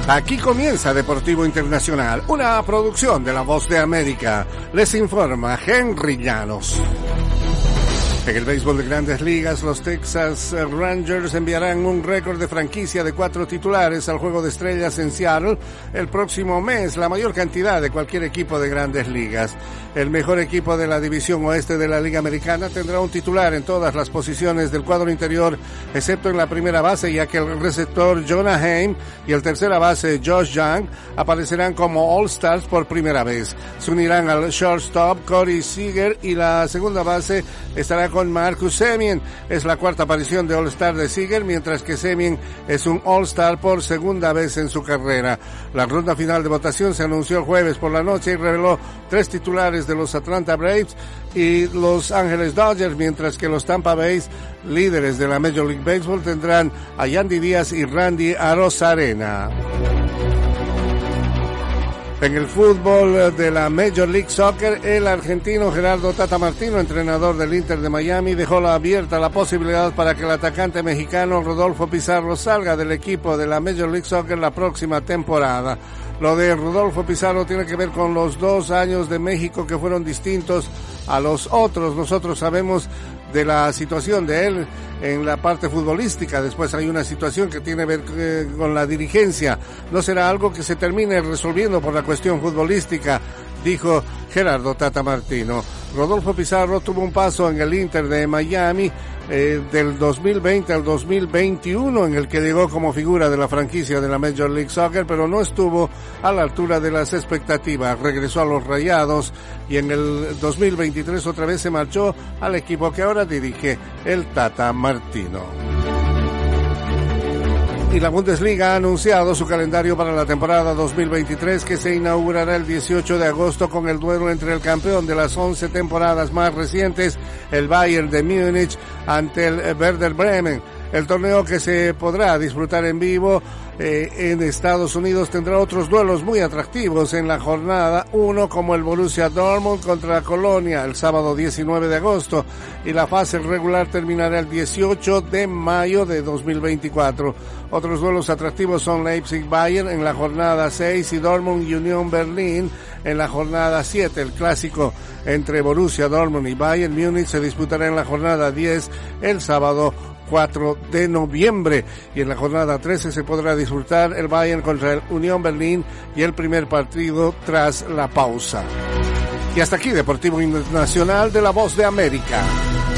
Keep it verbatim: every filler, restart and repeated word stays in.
Aquí comienza Deportivo Internacional, una producción de La Voz de América. Les informa Henry Llanos. En el béisbol de Grandes Ligas, los Texas Rangers enviarán un récord de franquicia de cuatro titulares al Juego de Estrellas en Seattle el próximo mes, la mayor cantidad de cualquier equipo de Grandes Ligas. El mejor equipo de la división oeste de la Liga Americana tendrá un titular en todas las posiciones del cuadro interior, excepto en la primera base, ya que el receptor Jonah Heim y el tercera base Josh Young aparecerán como All-Stars por primera vez. Se unirán al shortstop Corey Seager y la segunda base estará con Marcus Semien. Es la cuarta aparición de All-Star de Seager, mientras que Semien es un All-Star por segunda vez en su carrera. La ronda final de votación se anunció el jueves por la noche y reveló tres titulares de los Atlanta Braves y Los Angeles Dodgers, mientras que los Tampa Bay, líderes de la Major League Baseball, tendrán a Yandy Díaz y Randy Arozarena. En el fútbol de la Major League Soccer, el argentino Gerardo Tata Martino, entrenador del Inter de Miami, dejó la abierta la posibilidad para que el atacante mexicano Rodolfo Pizarro salga del equipo de la Major League Soccer la próxima temporada. Lo de Rodolfo Pizarro tiene que ver con los dos años de México que fueron distintos a los otros. Nosotros sabemos de la situación de él en la parte futbolística. Después hay una situación que tiene que ver eh, con la dirigencia. No será algo que se termine resolviendo por la cuestión futbolística, dijo Gerardo Tata Martino. Rodolfo Pizarro tuvo un paso en el Inter de Miami eh, del dos mil veinte al dos mil veintiuno, en el que llegó como figura de la franquicia de la Major League Soccer, pero no estuvo a la altura de las expectativas. Regresó a los Rayados y en el dos mil veintitrés otra vez se marchó al equipo que ahora dirige el Tata Martino. Y la Bundesliga ha anunciado su calendario para la temporada dos mil veintitrés, que se inaugurará el dieciocho de agosto con el duelo entre el campeón de las once temporadas más recientes, el Bayern de Múnich, ante el Werder Bremen. El torneo, que se podrá disfrutar en vivo eh, en Estados Unidos, tendrá otros duelos muy atractivos en la jornada uno, como el Borussia Dortmund contra Colonia el sábado diecinueve de agosto, y la fase regular terminará el dieciocho de mayo de dos mil veinticuatro. Otros duelos atractivos son Leipzig-Bayern en la jornada seis y Dortmund-Union Berlin en la jornada siete. El clásico entre Borussia Dortmund y Bayern Múnich se disputará en la jornada diez el sábado cuatro de noviembre, y en la jornada trece se podrá disfrutar el Bayern contra el Unión Berlín y el primer partido tras la pausa. Y hasta aquí Deportivo Internacional de La Voz de América.